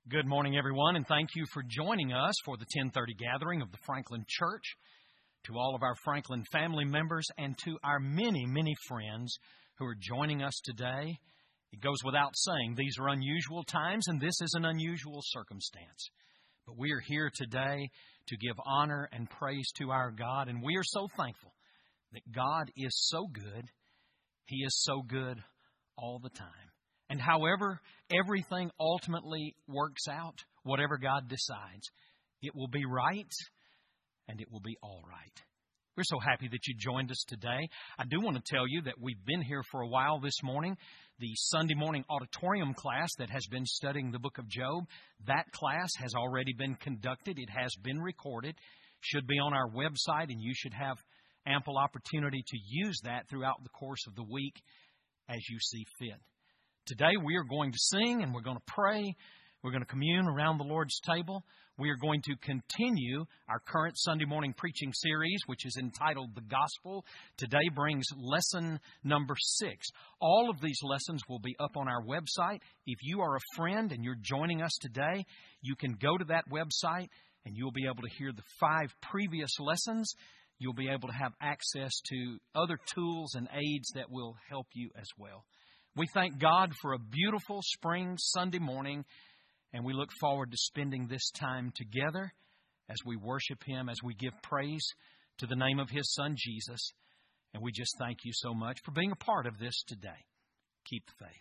Good morning, everyone, and thank you for joining us for the 10:30 gathering of the Franklin Church. To all of our Franklin family members and to our many, many friends who are joining us today, it goes without saying these are unusual times and this is an unusual circumstance. But we are here today to give honor and praise to our God, and we are so thankful that God is so good. He is so good all the time. And however everything ultimately works out, whatever God decides, it will be right and it will be all right. We're so happy that you joined us today. I do want to tell you that we've been here for a while this morning. The Sunday morning auditorium class that has been studying the book of Job, that class has already been conducted. It has been recorded, should be on our website, and you should have ample opportunity to use that throughout the course of the week as you see fit. Today we are going to sing and we're going to pray. We're going to commune around the Lord's table. We are going to continue our current Sunday morning preaching series, which is entitled The Gospel. Today brings lesson number 6. All of these lessons will be up on our website. If you are a friend and you're joining us today, you can go to that website and you'll be able to hear the 5 previous lessons. You'll be able to have access to other tools and aids that will help you as well. We thank God for a beautiful spring Sunday morning, and we look forward to spending this time together as we worship Him, as we give praise to the name of His Son, Jesus. And we just thank you so much for being a part of this today. Keep the faith.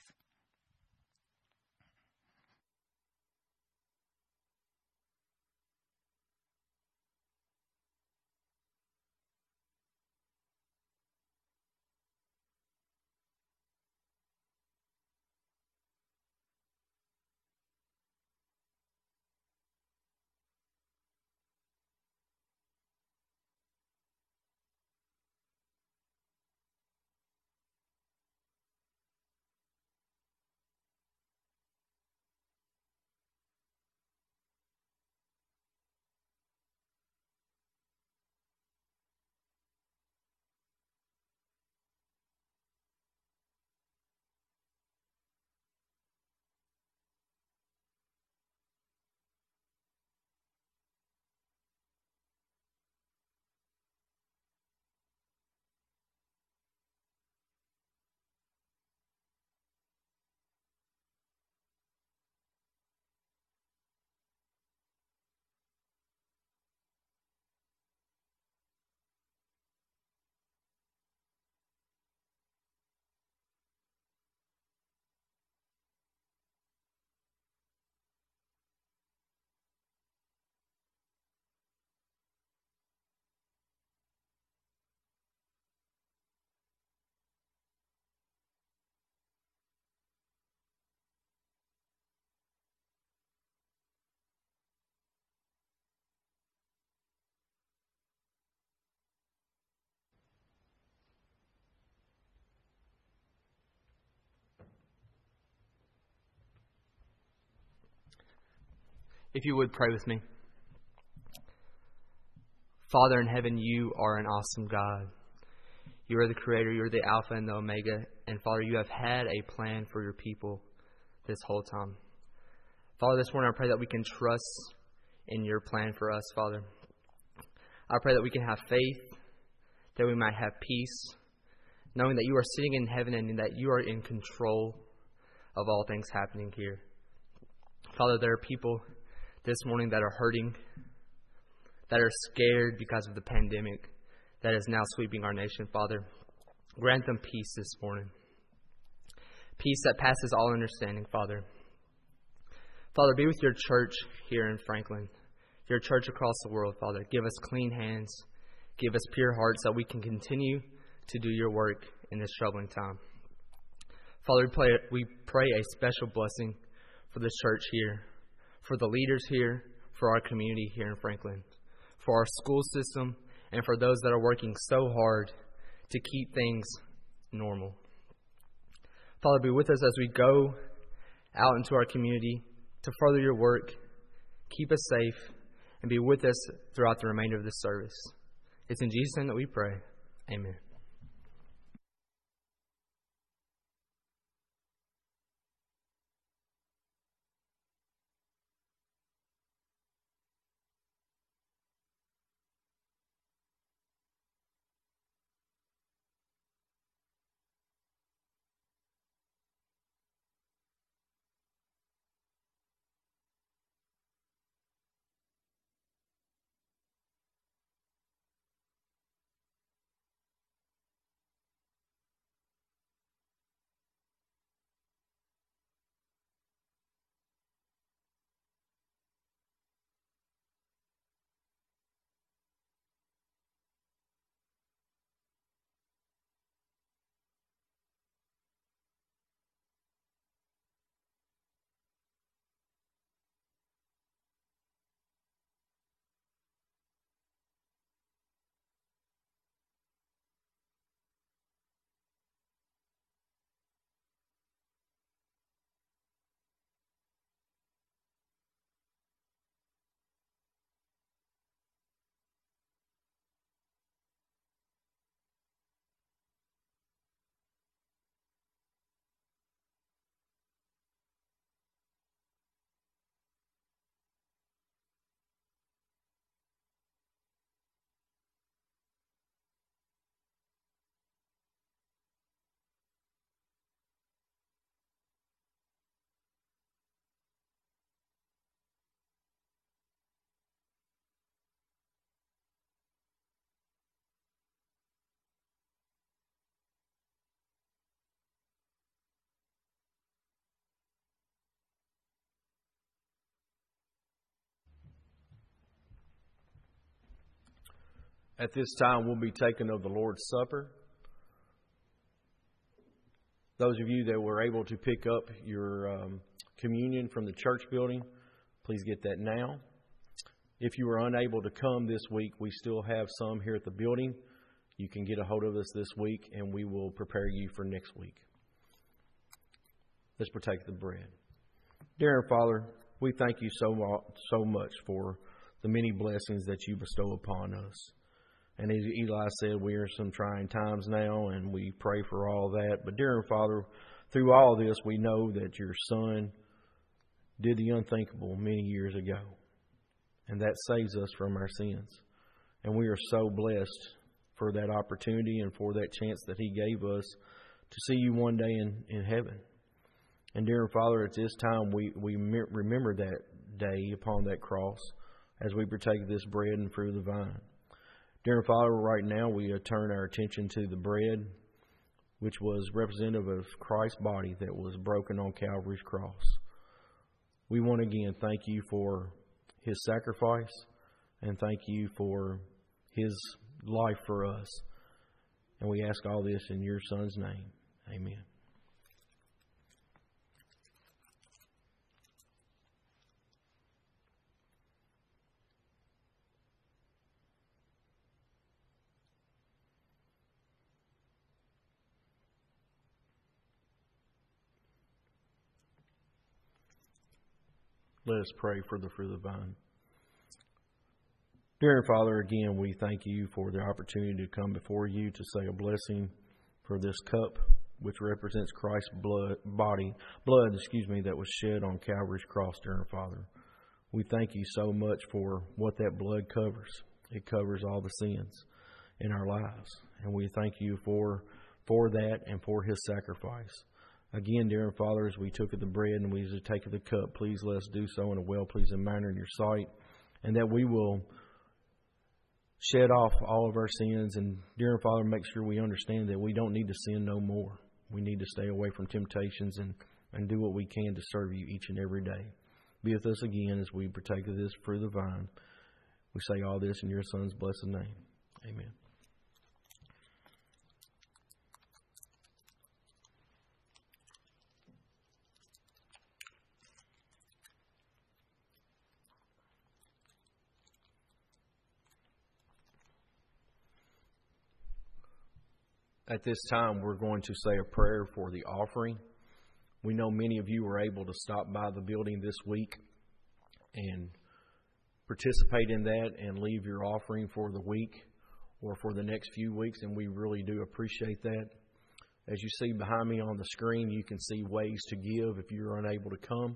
If you would pray with me. Father in heaven, you are an awesome God. You are the Creator. You are the Alpha and the Omega. And Father, you have had a plan for your people this whole time. Father, this morning I pray that we can trust in your plan for us, Father. I pray that we can have faith, that we might have peace, knowing that you are sitting in heaven and that you are in control of all things happening here. Father, there are people this morning that are hurting, that are scared because of the pandemic that is now sweeping our nation. Father, grant them peace this morning. Peace that passes all understanding, Father. Father, be with your church here in Franklin, your church across the world, Father. Give us clean hands. Give us pure hearts that we can continue to do your work in this troubling time. Father, we pray a special blessing for this church here, for the leaders here, for our community here in Franklin, for our school system, and for those that are working so hard to keep things normal. Father, be with us as we go out into our community to further your work. Keep us safe and be with us throughout the remainder of this service. It's in Jesus' name that we pray. Amen. At this time, we'll be taking of the Lord's Supper. Those of you that were able to pick up your communion from the church building, please get that now. If you were unable to come this week, we still have some here at the building. You can get a hold of us this week, and we will prepare you for next week. Let's partake of the bread. Dear Father, we thank you so much for the many blessings that you bestow upon us. And as Eli said, we are in some trying times now, and we pray for all that. But dear Father, through all this, we know that your Son did the unthinkable many years ago. And that saves us from our sins. And we are so blessed for that opportunity and for that chance that He gave us to see you one day in heaven. And dear Father, at this time we remember that day upon that cross as we partake of this bread and fruit of the vine. Dear Father, right now we turn our attention to the bread, which was representative of Christ's body that was broken on Calvary's cross. We want to again thank you for His sacrifice and thank you for His life for us. And we ask all this in your Son's name. Amen. Let us pray for the fruit of the vine. Dear Father, again, we thank you for the opportunity to come before you to say a blessing for this cup, which represents Christ's blood that was shed on Calvary's cross, dear Father. We thank you so much for what that blood covers. It covers all the sins in our lives. And we thank you for that and for His sacrifice. Again, dear Father, as we took of the bread and we take of the cup, please let us do so in a well-pleasing manner in your sight, and that we will shed off all of our sins. And dear Father, make sure we understand that we don't need to sin no more. We need to stay away from temptations and do what we can to serve you each and every day. Be with us again as we partake of this fruit of the vine. We say all this in your Son's blessed name. Amen. At this time, we're going to say a prayer for the offering. We know many of you were able to stop by the building this week and participate in that and leave your offering for the week or for the next few weeks, and we really do appreciate that. As you see behind me on the screen, you can see ways to give if you're unable to come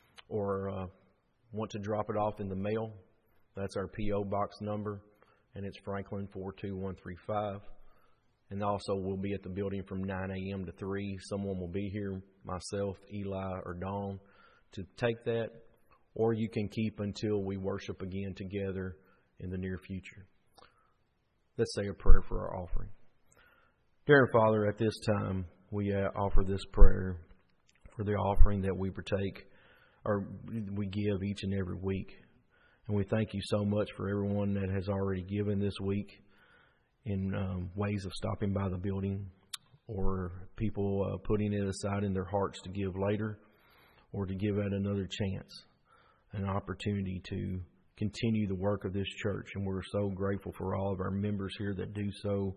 or want to drop it off in the mail. That's our P.O. Box number, and it's Franklin 42135. And also, we'll be at the building from 9 a.m. to 3. Someone will be here, myself, Eli, or Dawn, to take that. Or you can keep until we worship again together in the near future. Let's say a prayer for our offering. Dear Father, at this time, we offer this prayer for the offering that we partake, or we give each and every week. And we thank you so much for everyone that has already given this week, in ways of stopping by the building or people putting it aside in their hearts to give later or to give it another chance, an opportunity to continue the work of this church. And we're so grateful for all of our members here that do so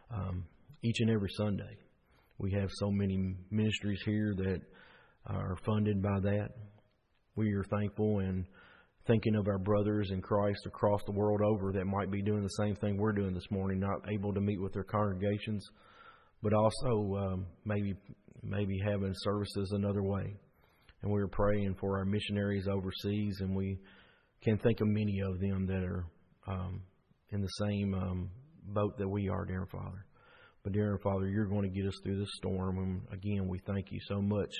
each and every Sunday. We have so many ministries here that are funded by that. We are thankful and thinking of our brothers in Christ across the world over that might be doing the same thing we're doing this morning, not able to meet with their congregations, but also maybe having services another way. And we're praying for our missionaries overseas, and we can think of many of them that are in the same boat that we are, dear Father. But dear Father, you're going to get us through this storm. And again, we thank you so much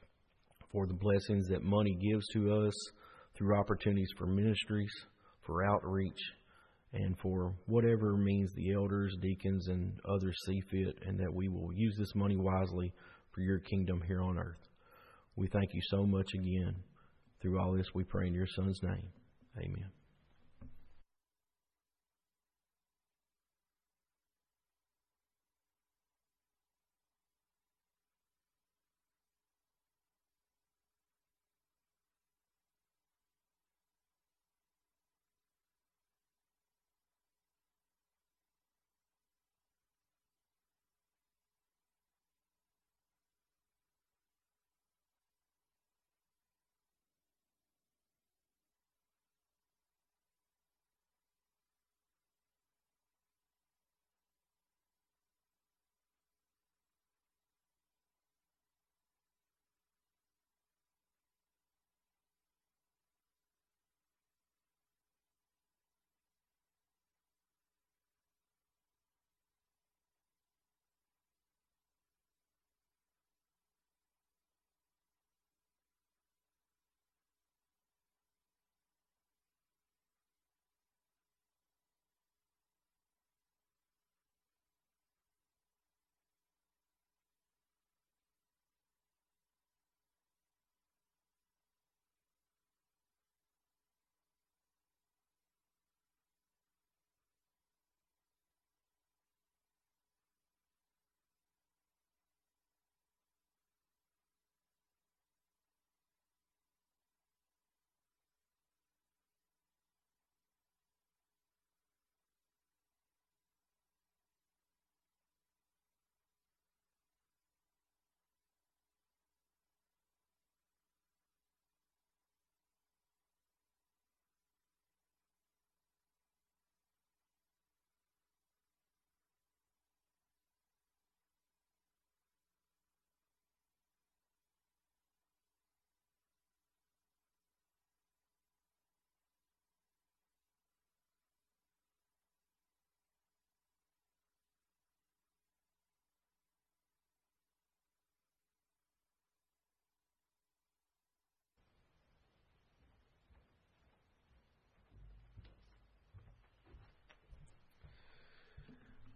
for the blessings that money gives to us, through opportunities for ministries, for outreach, and for whatever means the elders, deacons, and others see fit, and that we will use this money wisely for your kingdom here on earth. We thank you so much again. Through all this, we pray in your Son's name. Amen.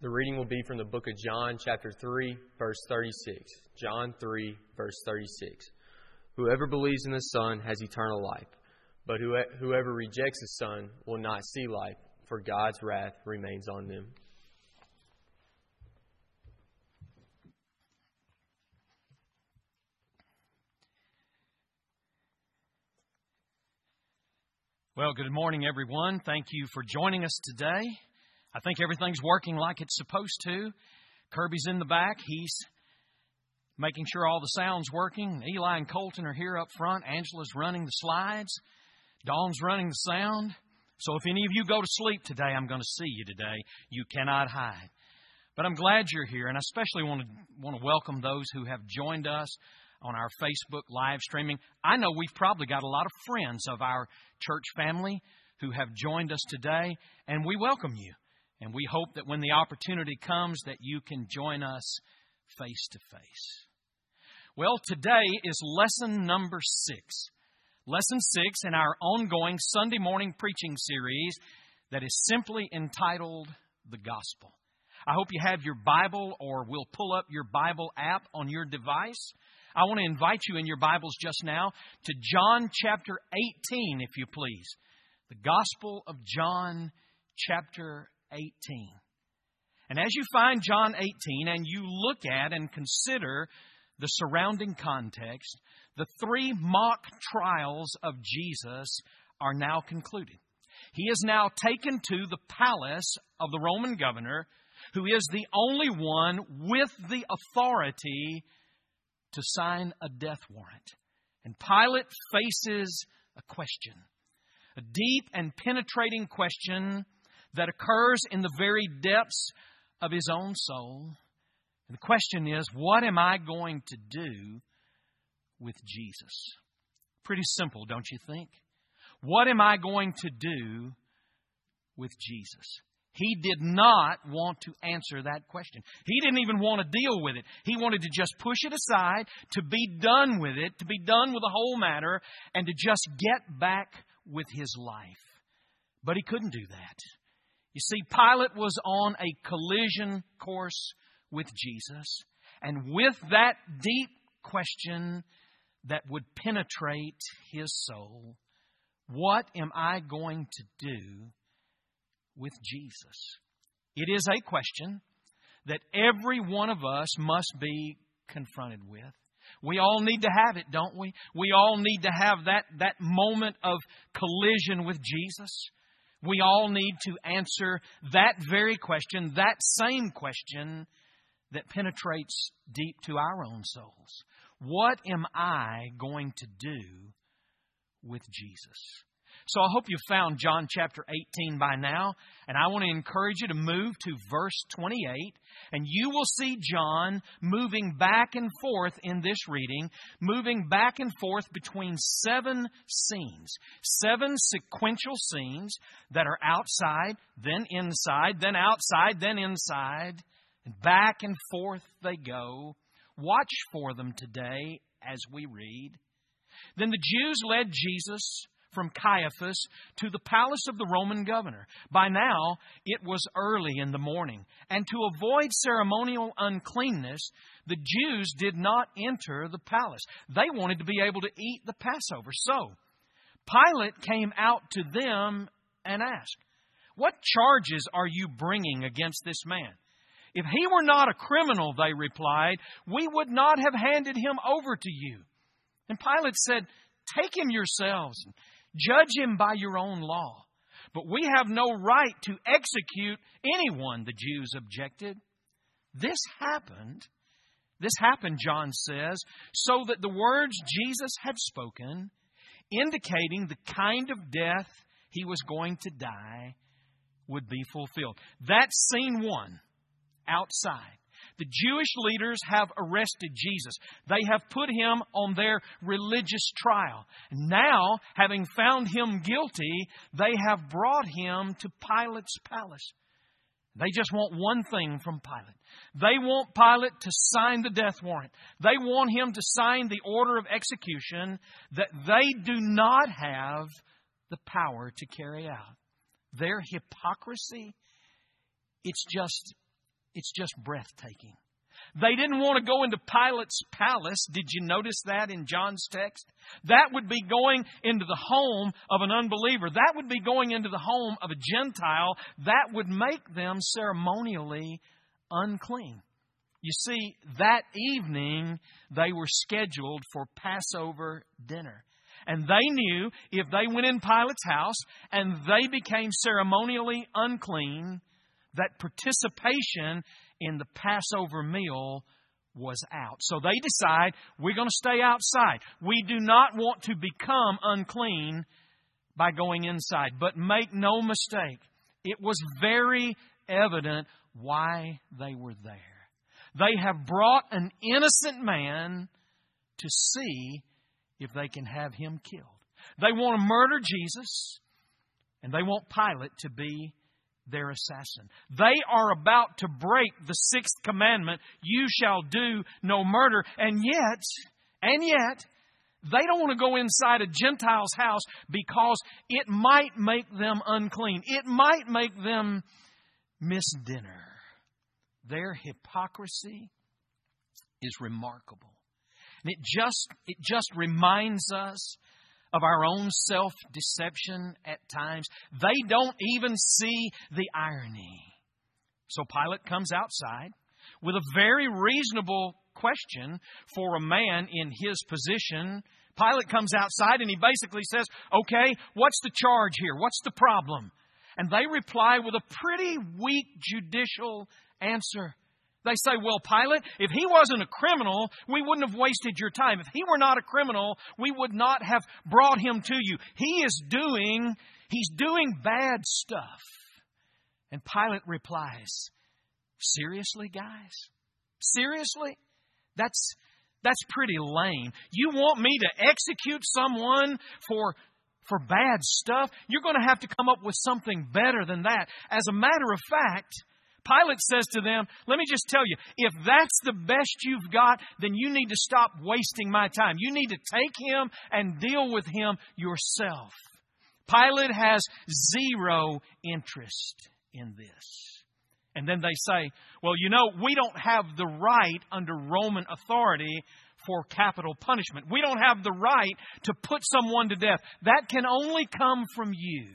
The reading will be from the book of John, chapter 3, verse 36. John 3, verse 36. Whoever believes in the Son has eternal life, but whoever rejects the Son will not see life, for God's wrath remains on them. Well, good morning, everyone. Thank you for joining us today. I think everything's working like it's supposed to. Kirby's in the back. He's making sure all the sound's working. Eli and Colton are here up front. Angela's running the slides. Dawn's running the sound. So if any of you go to sleep today, I'm going to see you today. You cannot hide. But I'm glad you're here, and I especially want to welcome those who have joined us on our Facebook live streaming. I know we've probably got a lot of friends of our church family who have joined us today, and we welcome you. And we hope that when the opportunity comes that you can join us face to face. Well, today is lesson number 6. Lesson 6 in our ongoing Sunday morning preaching series that is simply entitled The Gospel. I hope you have your Bible or will pull up your Bible app on your device. I want to invite you in your Bibles just now to John chapter 18, if you please. The Gospel of John chapter 18. And as you find John 18 and you look at and consider the surrounding context, the 3 mock trials of Jesus are now concluded. He is now taken to the palace of the Roman governor, who is the only one with the authority to sign a death warrant. And Pilate faces a question, a deep and penetrating question that occurs in the very depths of his own soul. And the question is, what am I going to do with Jesus? Pretty simple, don't you think? What am I going to do with Jesus? He did not want to answer that question. He didn't even want to deal with it. He wanted to just push it aside, to be done with it, to be done with the whole matter, and to just get back with his life. But he couldn't do that. You see, Pilate was on a collision course with Jesus, and with that deep question that would penetrate his soul, what am I going to do with Jesus? It is a question that every one of us must be confronted with. We all need to have it, don't we? We all need to have that moment of collision with Jesus. We all need to answer that very question, that same question that penetrates deep to our own souls. What am I going to do with Jesus? So I hope you've found John chapter 18 by now, and I want to encourage you to move to verse 28, and you will see John moving back and forth in this reading, moving back and forth between 7 scenes, 7 sequential scenes that are outside, then inside, then outside, then inside, and back and forth they go. Watch for them today as we read. Then the Jews led Jesus from Caiaphas to the palace of the Roman governor. By now, it was early in the morning, and to avoid ceremonial uncleanness, the Jews did not enter the palace. They wanted to be able to eat the Passover. So, Pilate came out to them and asked, "What charges are you bringing against this man?" "If he were not a criminal," they replied, "we would not have handed him over to you." And Pilate said, "Take him yourselves and judge him by your own law. But we have no right to execute anyone," the Jews objected. This happened, John says, so that the words Jesus had spoken, indicating the kind of death he was going to die, would be fulfilled. That's scene 1, outside. The Jewish leaders have arrested Jesus. They have put him on their religious trial. Now, having found him guilty, they have brought him to Pilate's palace. They just want one thing from Pilate. They want Pilate to sign the death warrant. They want him to sign the order of execution that they do not have the power to carry out. Their hypocrisy, it's just It's just breathtaking. They didn't want to go into Pilate's palace. Did you notice that in John's text? That would be going into the home of an unbeliever. That would be going into the home of a Gentile. That would make them ceremonially unclean. You see, that evening they were scheduled for Passover dinner. And they knew if they went in Pilate's house and they became ceremonially unclean, that participation in the Passover meal was out. So they decide, we're going to stay outside. We do not want to become unclean by going inside. But make no mistake, it was very evident why they were there. They have brought an innocent man to see if they can have him killed. They want to murder Jesus, and they want Pilate to be their assassin. They are about to break the sixth commandment, you shall do no murder. And yet, they don't want to go inside a Gentile's house because it might make them unclean. It might make them miss dinner. Their hypocrisy is remarkable. And it just reminds us of our own self-deception at times. They don't even see the irony. So Pilate comes outside with a very reasonable question for a man in his position. Pilate comes outside and he basically says, okay, what's the charge here? What's the problem? And they reply with a pretty weak judicial answer. They say, well, Pilate, if he wasn't a criminal, we wouldn't have wasted your time. If he were not a criminal, we would not have brought him to you. He's doing bad stuff. And Pilate replies, seriously, guys? Seriously? That's pretty lame. You want me to execute someone for bad stuff? You're going to have to come up with something better than that. As a matter of fact, Pilate says to them, let me just tell you, if that's the best you've got, then you need to stop wasting my time. You need to take him and deal with him yourself. Pilate has zero interest in this. And then they say, well, you know, we don't have the right under Roman authority for capital punishment. We don't have the right to put someone to death. That can only come from you.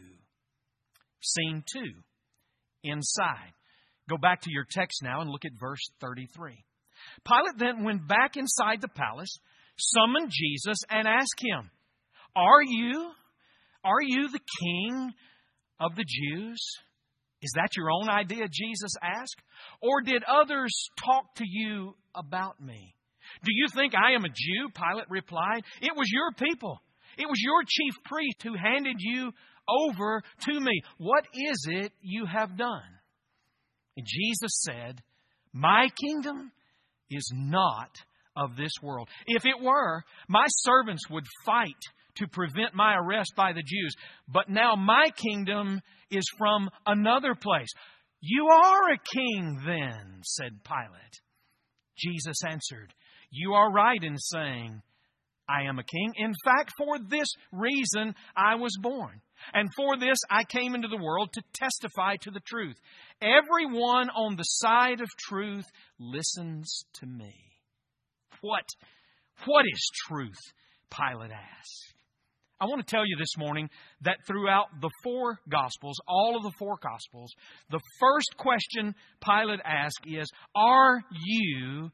Scene 2, inside. Go back to your text now and look at verse 33. Pilate then went back inside the palace, summoned Jesus, and asked him, Are you the king of the Jews? Is that your own idea, Jesus asked? Or did others talk to you about me? Do you think I am a Jew? Pilate replied. It was your people. It was your chief priest who handed you over to me. What is it you have done? And Jesus said, my kingdom is not of this world. If it were, my servants would fight to prevent my arrest by the Jews. But now my kingdom is from another place. You are a king then, said Pilate. Jesus answered, you are right in saying, I am a king. In fact, for this reason I was born. And for this I came into the world to testify to the truth. Everyone on the side of truth listens to me. What is truth? Pilate asked. I want to tell you this morning that throughout the four Gospels, all of the four Gospels, the first question Pilate asked is, Are you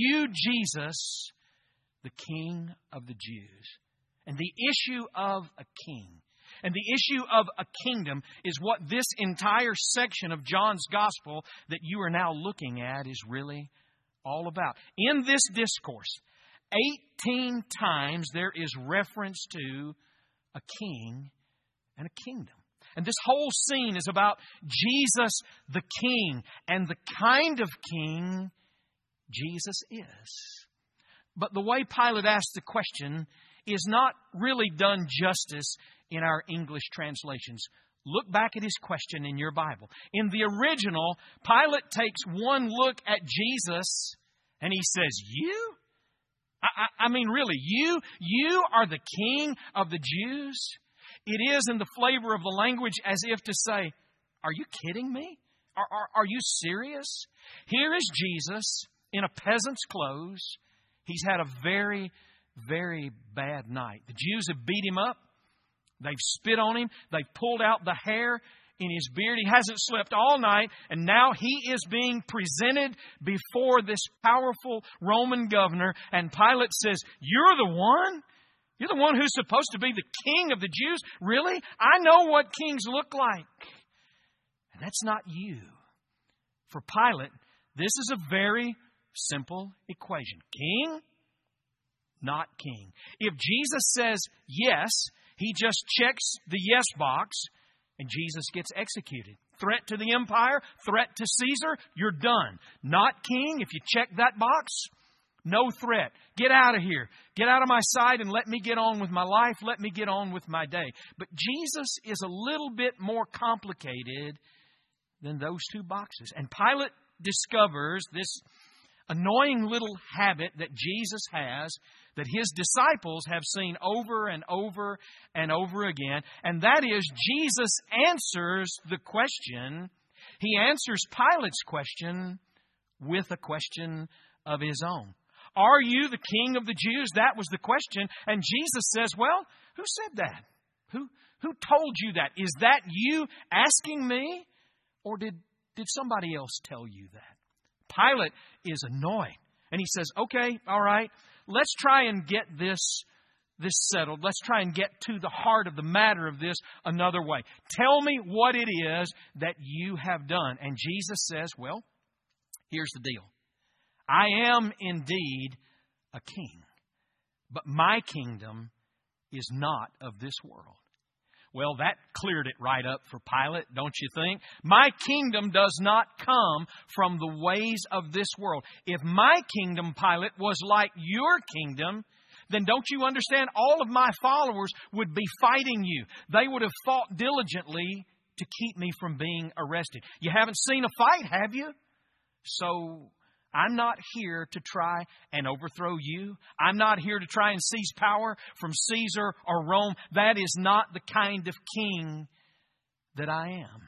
Jesus, the King of the Jews? And the issue of a king and the issue of a kingdom is what this entire section of John's Gospel that you are now looking at is really all about. In this discourse, 18 times there is reference to a king and a kingdom. And this whole scene is about Jesus the King and the kind of king Jesus is. But the way Pilate asked the question is not really done justice in our English translations. Look back at his question in your Bible. In the original, Pilate takes one look at Jesus and he says, You? I mean, really, you are the king of the Jews? It is in the flavor of the language as if to say, Are you kidding me? Are you serious? Here is Jesus in a peasant's clothes. He's had a very, very bad night. The Jews have beat Him up. They've spit on Him. They've pulled out the hair in His beard. He hasn't slept all night. And now He is being presented before this powerful Roman governor. And Pilate says, "You're the one? You're the one who's supposed to be the king of the Jews? Really? I know what kings look like." And that's not you. For Pilate, this is a very simple equation. King, not king. If Jesus says yes, He just checks the yes box and Jesus gets executed. Threat to the empire, threat to Caesar, you're done. Not king, if you check that box, no threat. Get out of here. Get out of my sight and let me get on with my life. Let me get on with my day. But Jesus is a little bit more complicated than those two boxes. And Pilate discovers this annoying little habit that Jesus has, that His disciples have seen over and over and over again. And that is, Jesus answers the question. He answers Pilate's question with a question of His own. Are you the king of the Jews? That was the question. And Jesus says, well, who said that? Who told you that? Is that you asking me? Or did somebody else tell you that? Pilate is annoyed. And he says, okay, all right, let's try and get this settled. Let's try and get to the heart of the matter of this another way. Tell me what it is that you have done. And Jesus says, well, here's the deal. I am indeed a king, but my kingdom is not of this world. Well, that cleared it right up for Pilate, don't you think? My kingdom does not come from the ways of this world. If my kingdom, Pilate, was like your kingdom, then don't you understand? All of my followers would be fighting you. They would have fought diligently to keep me from being arrested. You haven't seen a fight, have you? So I'm not here to try and overthrow you. I'm not here to try and seize power from Caesar or Rome. That is not the kind of king that I am.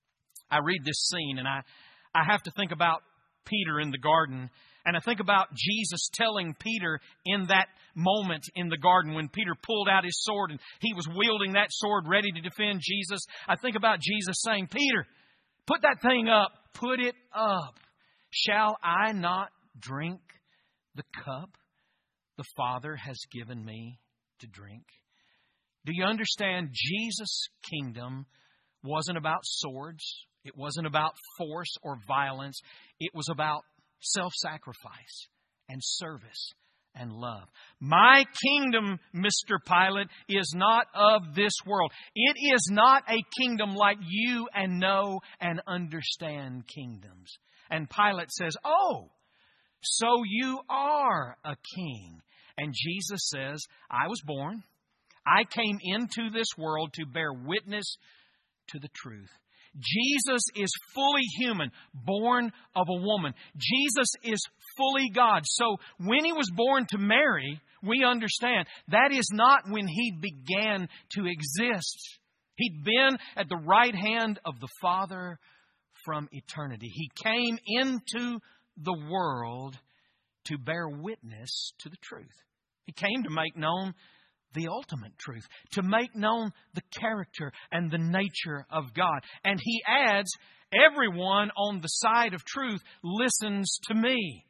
I read this scene and I have to think about Peter in the garden. And I think about Jesus telling Peter in that moment in the garden when Peter pulled out his sword and he was wielding that sword ready to defend Jesus. I think about Jesus saying, Peter, put that thing up. Put it up. Shall I not drink the cup the Father has given me to drink? Do you understand? Jesus' kingdom wasn't about swords. It wasn't about force or violence. It was about self-sacrifice and service and love. My kingdom, Mr. Pilate, is not of this world. It is not a kingdom like you and know and understand kingdoms. And Pilate says, oh, so you are a king. And Jesus says, I was born. I came into this world to bear witness to the truth. Jesus is fully human, born of a woman. Jesus is fully God. So when He was born to Mary, we understand that is not when He began to exist. He'd been at the right hand of the Father from eternity. He came into the world to bear witness to the truth. He came to make known the ultimate truth, to make known the character and the nature of God. And He adds, everyone on the side of truth listens to me.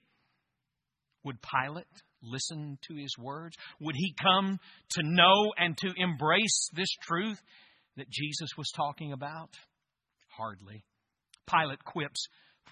Would Pilate listen to His words? Would he come to know and to embrace this truth that Jesus was talking about? Hardly. Pilate quips,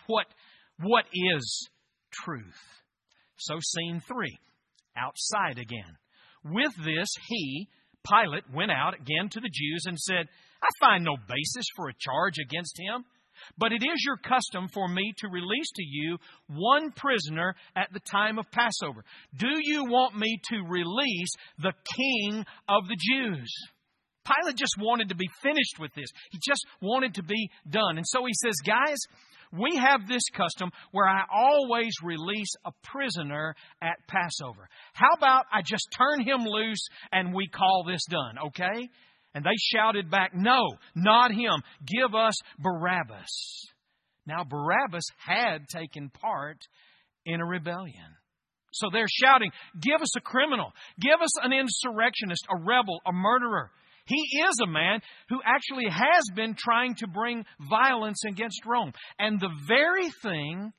what is truth? So scene 3, outside again. With this, Pilate, went out again to the Jews and said, I find no basis for a charge against him, but it is your custom for me to release to you one prisoner at the time of Passover. Do you want me to release the King of the Jews? Pilate just wanted to be finished with this. He just wanted to be done. And so he says, guys, we have this custom where I always release a prisoner at Passover. How about I just turn him loose and we call this done, okay? And they shouted back, no, not him. Give us Barabbas. Now, Barabbas had taken part in a rebellion. So they're shouting, "Give us a criminal. Give us an insurrectionist, a rebel, a murderer." He is a man who actually has been trying to bring violence against Rome. And the very thing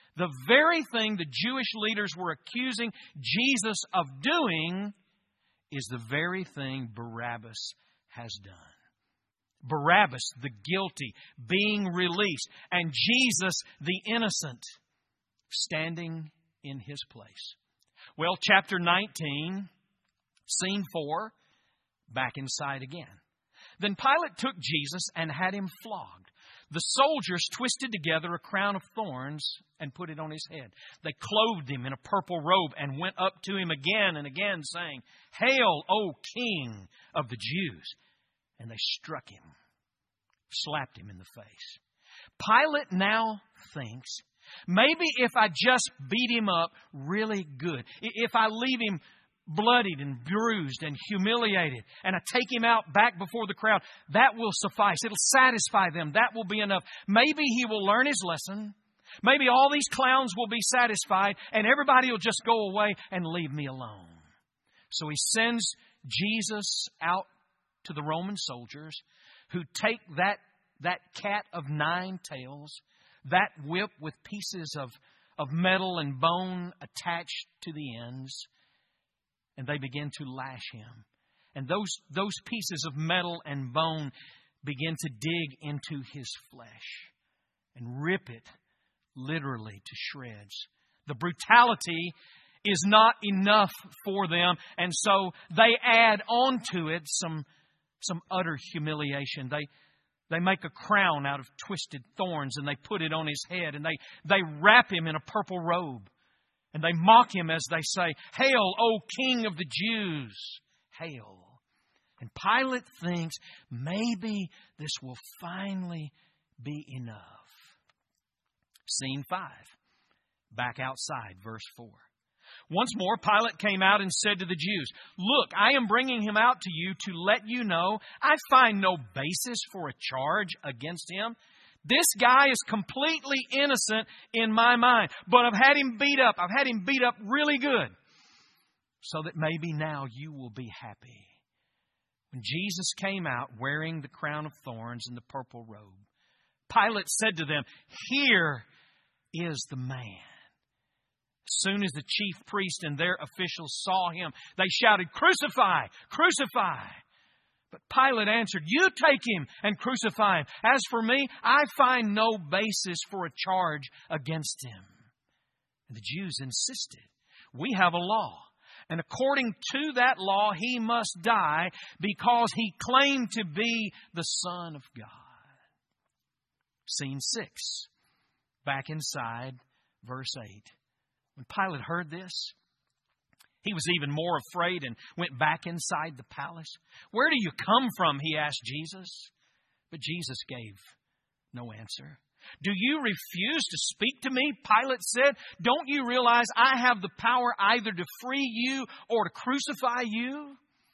the Jewish leaders were accusing Jesus of doing is the very thing Barabbas has done. Barabbas, the guilty, being released, and Jesus, the innocent, standing in His place. Well, chapter 19, scene 4, back inside again. Then Pilate took Jesus and had Him flogged. The soldiers twisted together a crown of thorns and put it on His head. They clothed Him in a purple robe and went up to Him again and again, saying, "Hail, O King of the Jews!" And they struck Him, slapped Him in the face. Pilate now thinks, maybe if I just beat Him up really good, if I leave Him bloodied and bruised and humiliated, and I take Him out back before the crowd, that will suffice. It'll satisfy them. That will be enough. Maybe He will learn His lesson. Maybe all these clowns will be satisfied, and everybody will just go away and leave me alone. So He sends Jesus out to the Roman soldiers, who take that cat of 9 tails, that whip with pieces of metal and bone attached to the ends, and they begin to lash Him. And those pieces of metal and bone begin to dig into His flesh and rip it literally to shreds. The brutality is not enough for them, and so they add on to it some utter humiliation. They make a crown out of twisted thorns and they put it on His head, and they wrap Him in a purple robe. And they mock Him as they say, "Hail, O King of the Jews! Hail!" And Pilate thinks maybe this will finally be enough. Scene 5. Back outside, verse 4. Once more, Pilate came out and said to the Jews, "Look, I am bringing Him out to you to let you know I find no basis for a charge against Him. This guy is completely innocent in my mind, but I've had him beat up. I've had him beat up really good, so that maybe now you will be happy." When Jesus came out wearing the crown of thorns and the purple robe, Pilate said to them, "Here is the man." As soon as the chief priest and their officials saw Him, they shouted, "Crucify! Crucify!" But Pilate answered, "You take Him and crucify Him. As for me, I find no basis for a charge against Him." And the Jews insisted, "We have a law, and according to that law, He must die because He claimed to be the Son of God." Scene 6. Back inside, verse 8. When Pilate heard this, he was even more afraid and went back inside the palace. "Where do you come from?" he asked Jesus. But Jesus gave no answer. "Do you refuse to speak to me?" Pilate said. "Don't you realize I have the power either to free you or to crucify you?"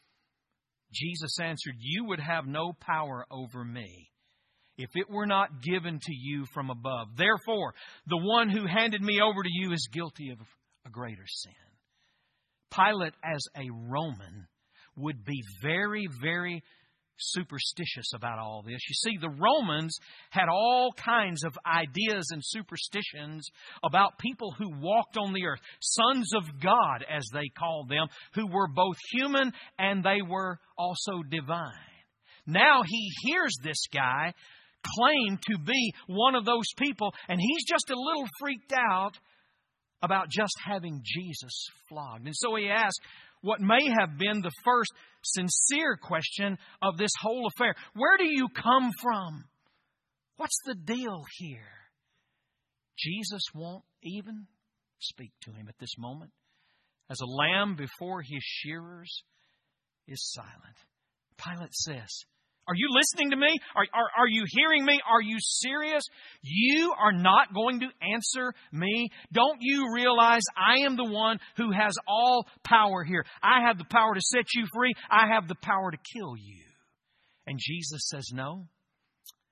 Jesus answered, "You would have no power over me if it were not given to you from above. Therefore, the one who handed me over to you is guilty of a greater sin." Pilate, as a Roman, would be very, very superstitious about all this. You see, the Romans had all kinds of ideas and superstitions about people who walked on the earth, sons of God, as they called them, who were both human and they were also divine. Now he hears this guy claim to be one of those people, and he's just a little freaked out about just having Jesus flogged. And so he asks what may have been the first sincere question of this whole affair. "Where do you come from? What's the deal here?" Jesus won't even speak to him at this moment. As a lamb before his shearers is silent. Pilate says, "Are you listening to me? Are you hearing me? Are you serious? You are not going to answer me? Don't you realize I am the one who has all power here? I have the power to set you free. I have the power to kill you." And Jesus says, "No.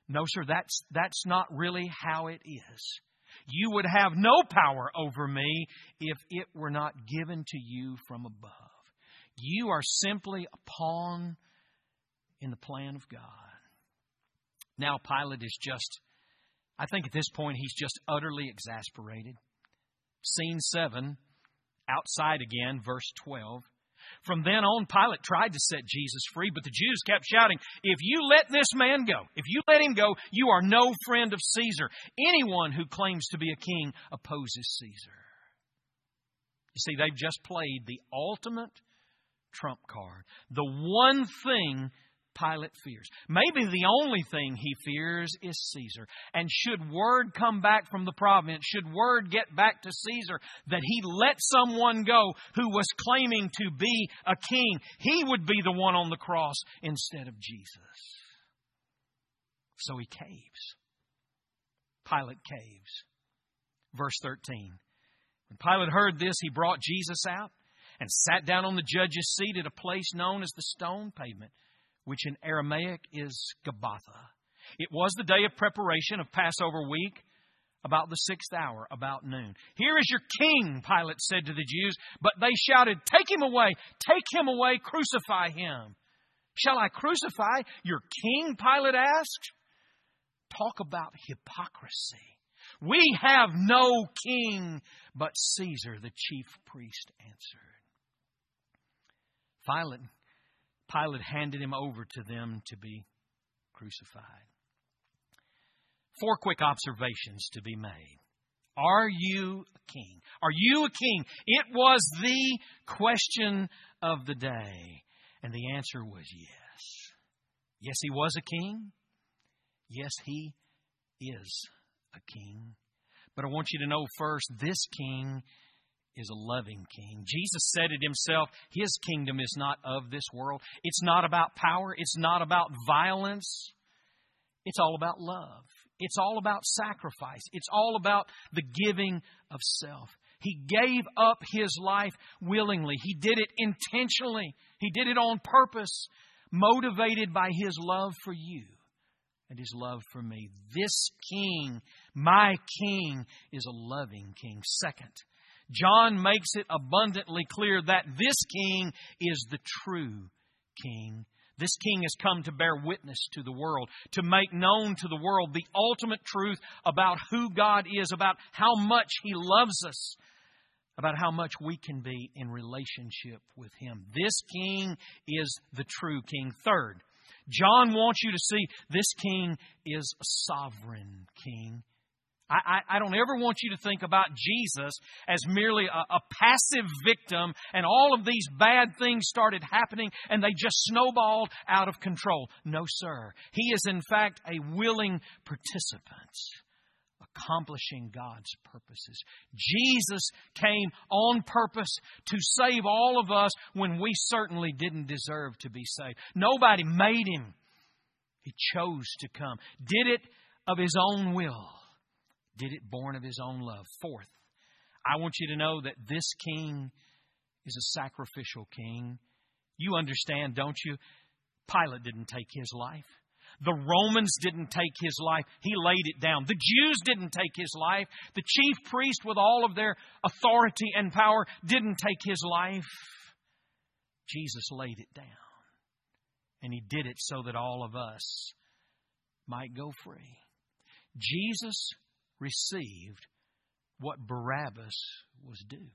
No, sir, that's not really how it is. You would have no power over me if it were not given to you from above. You are simply a pawn in the plan of God. Now Pilate is I think at this point he's just utterly exasperated. Scene 7, outside again, verse 12. From then on, Pilate tried to set Jesus free, but the Jews kept shouting, "If you let this man go, if you let him go, you are no friend of Caesar. Anyone who claims to be a king opposes Caesar." You see, they've just played the ultimate trump card. The one thing Pilate fears. Maybe the only thing he fears is Caesar. And should word come back from the province, should word get back to Caesar that he let someone go who was claiming to be a king, he would be the one on the cross instead of Jesus. So he caves. Pilate caves. Verse 13. When Pilate heard this, he brought Jesus out and sat down on the judge's seat at a place known as the Stone Pavement, which in Aramaic is Gabbatha. It was the day of preparation of Passover week, about the 6th hour, about noon. "Here is your king," Pilate said to the Jews, but they shouted, "Take him away! Take him away! Crucify him!" "Shall I crucify your king?" Pilate asked. Talk about hypocrisy. "We have no king but Caesar," the chief priest answered. Pilate handed him over to them to be crucified. 4 quick observations to be made. Are you a king? Are you a king? It was the question of the day. And the answer was yes. Yes, he was a king. Yes, he is a king. But I want you to know first, this king is a loving king. Jesus said it himself. His kingdom is not of this world. It's not about power. It's not about violence. It's all about love. It's all about sacrifice. It's all about the giving of self. He gave up His life willingly. He did it intentionally. He did it on purpose, motivated by His love for you and His love for me. This king, my king, is a loving king. Second, John makes it abundantly clear that this king is the true king. This king has come to bear witness to the world, to make known to the world the ultimate truth about who God is, about how much He loves us, about how much we can be in relationship with Him. This king is the true king. Third, John wants you to see this king is a sovereign king. I don't ever want you to think about Jesus as merely a passive victim and all of these bad things started happening and they just snowballed out of control. No, sir. He is in fact a willing participant, accomplishing God's purposes. Jesus came on purpose to save all of us when we certainly didn't deserve to be saved. Nobody made Him. He chose to come. Did it of His own will. Did it born of His own love. Fourth, I want you to know that this king is a sacrificial king. You understand, don't you? Pilate didn't take His life. The Romans didn't take His life. He laid it down. The Jews didn't take His life. The chief priest, with all of their authority and power, didn't take His life. Jesus laid it down. And He did it so that all of us might go free. Jesus received what Barabbas was due.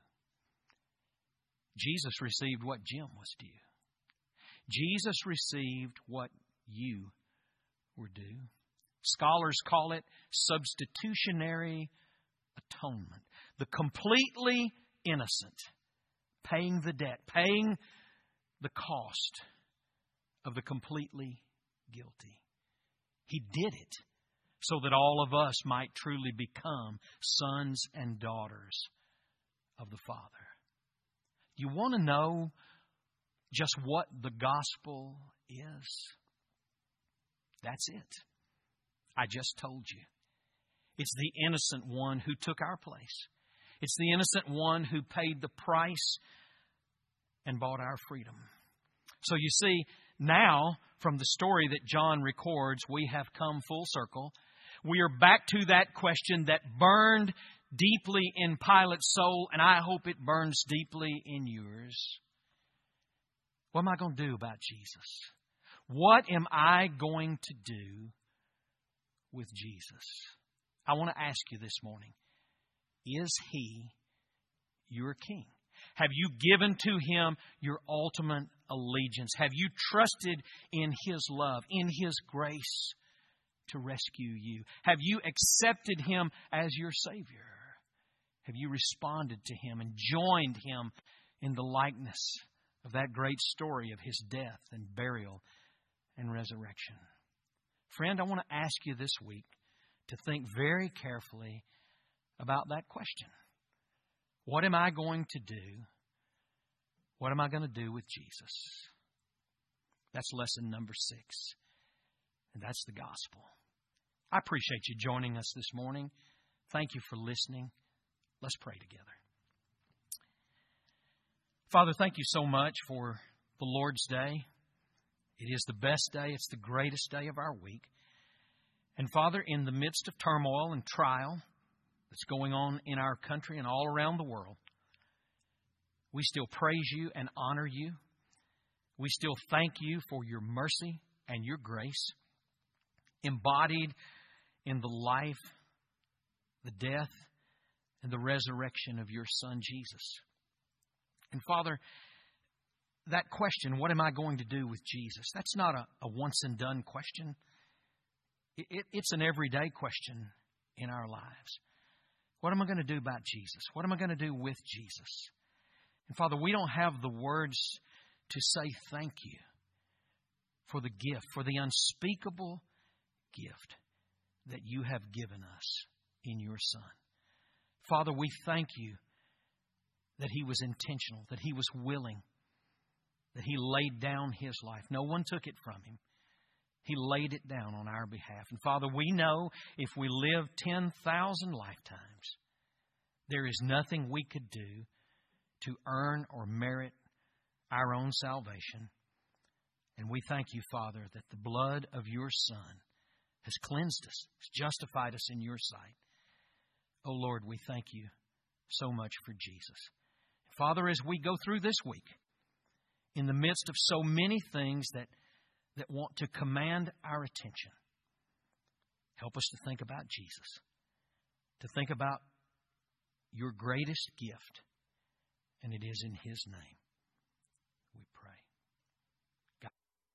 Jesus received what Jim was due. Jesus received what you were due. Scholars call it substitutionary atonement. The completely innocent paying the debt, paying the cost of the completely guilty. He did it so that all of us might truly become sons and daughters of the Father. You want to know just what the gospel is? That's it. I just told you. It's the innocent one who took our place. It's the innocent one who paid the price and bought our freedom. So you see, Now, from the story that John records, we have come full circle. We are back to that question that burned deeply in Pilate's soul, and I hope it burns deeply in yours. What am I going to do about Jesus? What am I going to do with Jesus? I want to ask you this morning, is He your King? Have you given to Him your ultimate allegiance? Have you trusted in His love, in His grace to rescue you? Have you accepted Him as your Savior? Have you responded to Him and joined Him in the likeness of that great story of His death and burial and resurrection? Friend, I want to ask you this week to think very carefully about that question. What am I going to do? What am I going to do with Jesus? That's lesson number 6. And that's the gospel. I appreciate you joining us this morning. Thank you for listening. Let's pray together. Father, thank you so much for the Lord's Day. It is the best day. It's the greatest day of our week. And Father, in the midst of turmoil and trial that's going on in our country and all around the world, we still praise you and honor you. We still thank you for your mercy and your grace embodied in the life, the death, and the resurrection of your Son, Jesus. And Father, that question, what am I going to do with Jesus? That's not a once-and-done question. It's an everyday question in our lives. What am I going to do about Jesus? What am I going to do with Jesus? And Father, we don't have the words to say thank you for the gift, for the unspeakable gift that you have given us in your Son. Father, we thank you that He was intentional, that He was willing, that He laid down His life. No one took it from Him. He laid it down on our behalf. And Father, we know if we live 10,000 lifetimes, there is nothing we could do to earn or merit our own salvation. And we thank you, Father, that the blood of your Son has cleansed us, has justified us in your sight. Oh Lord, we thank you so much for Jesus. Father, as we go through this week, in the midst of so many things that want to command our attention, help us to think about Jesus, to think about your greatest gift, and it is in His name we pray. God.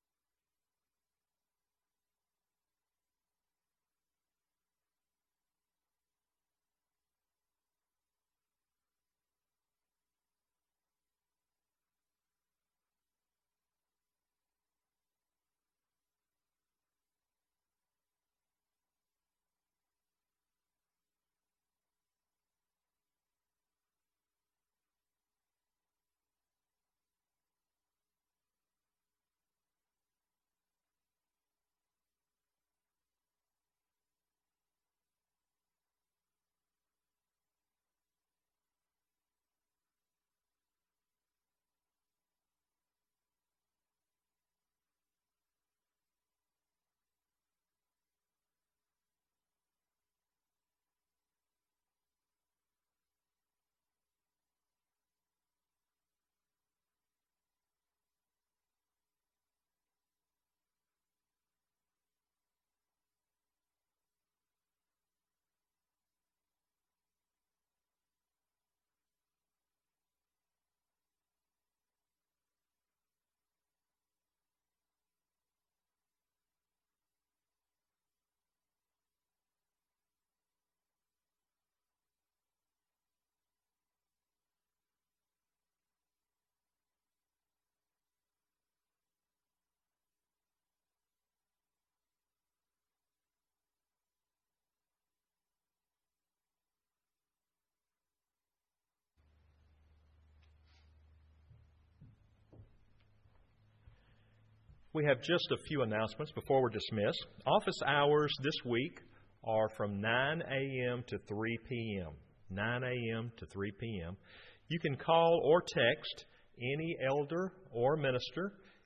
We have just a few announcements before we're dismissed. Office hours this week are from 9 a.m. to 3 p.m. 9 a.m. to 3 p.m. You can call or text any elder or minister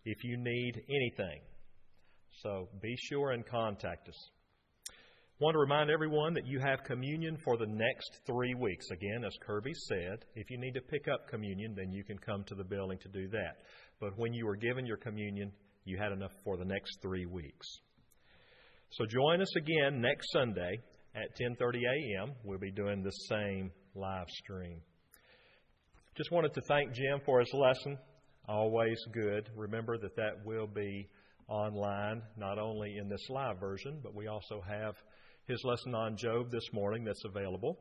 if you need anything. So be sure and contact us. I want to remind everyone that you have communion for the next 3 weeks. Again, as Kirby said, if you need to pick up communion, then you can come to the building to do that. But when you were given your communion, you had enough for the next 3 weeks. So join us again next Sunday at 10:30 a.m. We'll be doing the same live stream. Just wanted to thank Jim for his lesson. Always good. Remember that will be online, not only in this live version, but we also have his lesson on Job this morning that's available.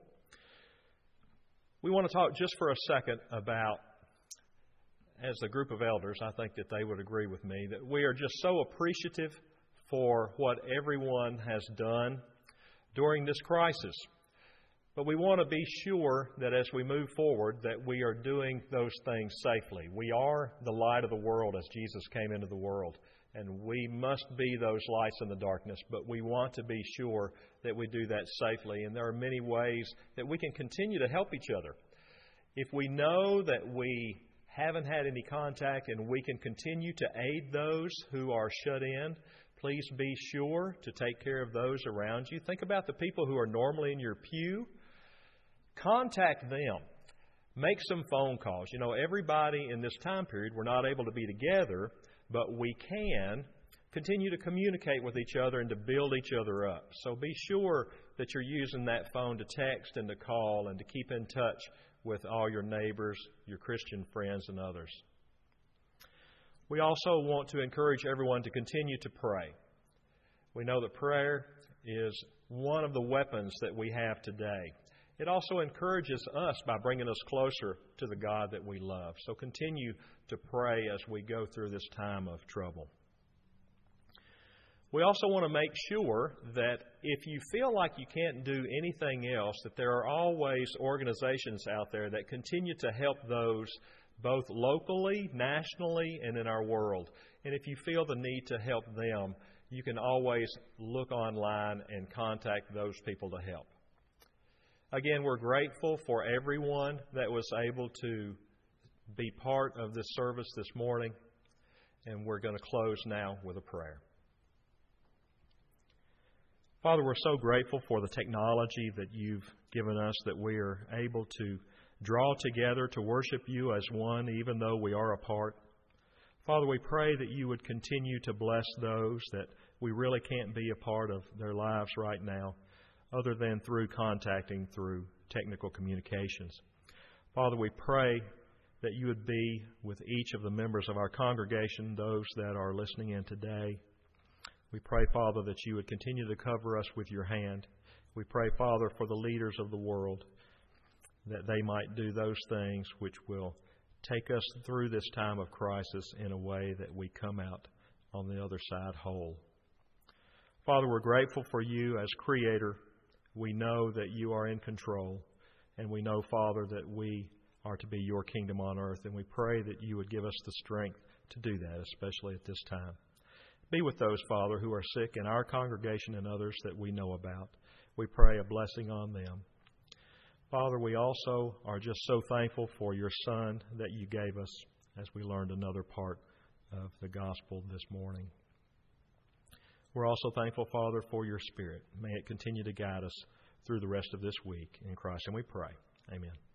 We want to talk just for a second about, as a group of elders, I think that they would agree with me, that we are just so appreciative for what everyone has done during this crisis. But we want to be sure that as we move forward that we are doing those things safely. We are the light of the world as Jesus came into the world. And we must be those lights in the darkness, but we want to be sure that we do that safely. And there are many ways that we can continue to help each other. If we know that we haven't had any contact and we can continue to aid those who are shut in, please be sure to take care of those around you. Think about the people who are normally in your pew. Contact them. Make some phone calls. You know, everybody in this time period, we're not able to be together, but we can continue to communicate with each other and to build each other up. So be sure that you're using that phone to text and to call and to keep in touch with all your neighbors, your Christian friends, and others. We also want to encourage everyone to continue to pray. We know that prayer is one of the weapons that we have today. It also encourages us by bringing us closer to the God that we love. So continue to pray as we go through this time of trouble. We also want to make sure that if you feel like you can't do anything else, that there are always organizations out there that continue to help those both locally, nationally, and in our world. And if you feel the need to help them, you can always look online and contact those people to help. Again, we're grateful for everyone that was able to be part of this service this morning, and we're going to close now with a prayer. Father, we're so grateful for the technology that you've given us, that we are able to draw together to worship you as one, even though we are apart. Father, we pray that you would continue to bless those that we really can't be a part of their lives right now, other than through contacting through technical communications. Father, we pray that you would be with each of the members of our congregation, those that are listening in today. We pray, Father, that you would continue to cover us with your hand. We pray, Father, for the leaders of the world, that they might do those things which will take us through this time of crisis in a way that we come out on the other side whole. Father, we're grateful for you as Creator. We know that you are in control, and we know, Father, that we are to be your kingdom on earth, and we pray that you would give us the strength to do that, especially at this time. Be with those, Father, who are sick in our congregation and others that we know about. We pray a blessing on them. Father, we also are just so thankful for your Son that you gave us as we learned another part of the gospel this morning. We're also thankful, Father, for your Spirit. May it continue to guide us through the rest of this week. In Christ, and we pray. Amen.